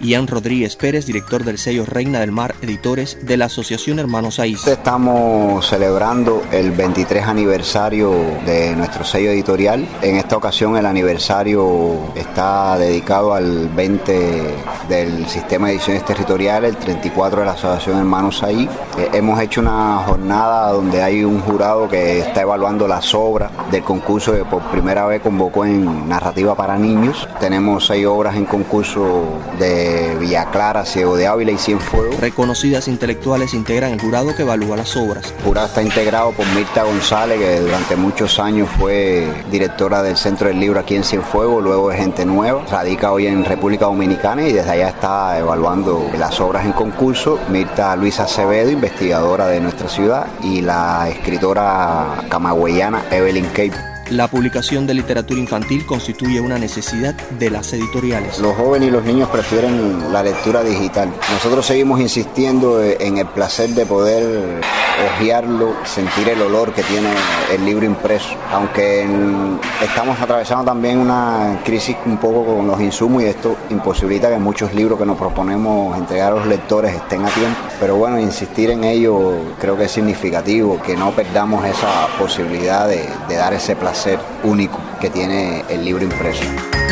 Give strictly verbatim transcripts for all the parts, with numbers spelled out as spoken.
Ian Rodríguez Pérez, director del sello Reina del Mar Editores de la Asociación Hermanos Saiz. Estamos celebrando el veintitrés aniversario de nuestro sello editorial. En esta ocasión el aniversario está dedicado al veinte del sistema de ediciones territoriales, el treinta y cuatro de la Asociación Hermanos Saiz. Eh, hemos hecho una jornada donde hay un jurado que está evaluando las obras del concurso que por primera vez convocó en narrativa para niños. Tenemos seis obras en concurso de Villa Clara, Ciego de Ávila y Cienfuegos. Reconocidas intelectuales integran el jurado que evalúa las obras. El jurado está integrado por Mirta González, que durante muchos años fue directora del Centro del Libro aquí en Cienfuegos, luego es Gente Nueva, radica hoy en República Dominicana y desde allá está evaluando las obras en concurso. Mirta Luisa Acevedo, investigadora de nuestra ciudad, y la escritora camagüeyana Evelyn Cape. La publicación de literatura infantil constituye una necesidad de las editoriales. Los jóvenes y los niños prefieren la lectura digital. Nosotros seguimos insistiendo en el placer de poder hojearlo, sentir el olor que tiene el libro impreso. Aunque estamos atravesando también una crisis un poco con los insumos y esto imposibilita que muchos libros que nos proponemos entregar a los lectores estén a tiempo. Pero bueno, insistir en ello creo que es significativo, que no perdamos esa posibilidad de, de dar ese placer único que tiene el libro impreso.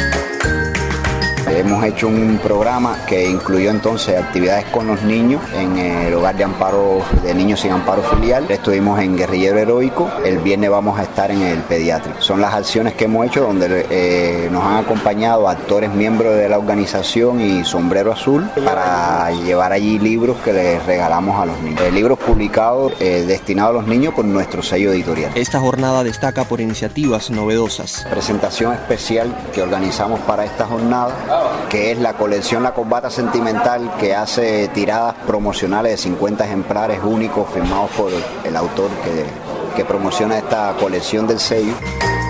Hemos hecho un programa que incluyó entonces actividades con los niños en el Hogar de Amparo de Niños sin Amparo Filial. Estuvimos en Guerrillero Heroico, el viernes vamos a estar en el Pediátrico. Son las acciones que hemos hecho donde eh, nos han acompañado actores miembros de la organización y Sombrero Azul para llevar allí libros que les regalamos a los niños. Eh, libros publicados eh, destinados a los niños por nuestro sello editorial. Esta jornada destaca por iniciativas novedosas. Presentación especial que organizamos para esta jornada, que es la colección La Corbata Sentimental, que hace tiradas promocionales de cincuenta ejemplares únicos firmados por el autor que, que promociona esta colección del sello.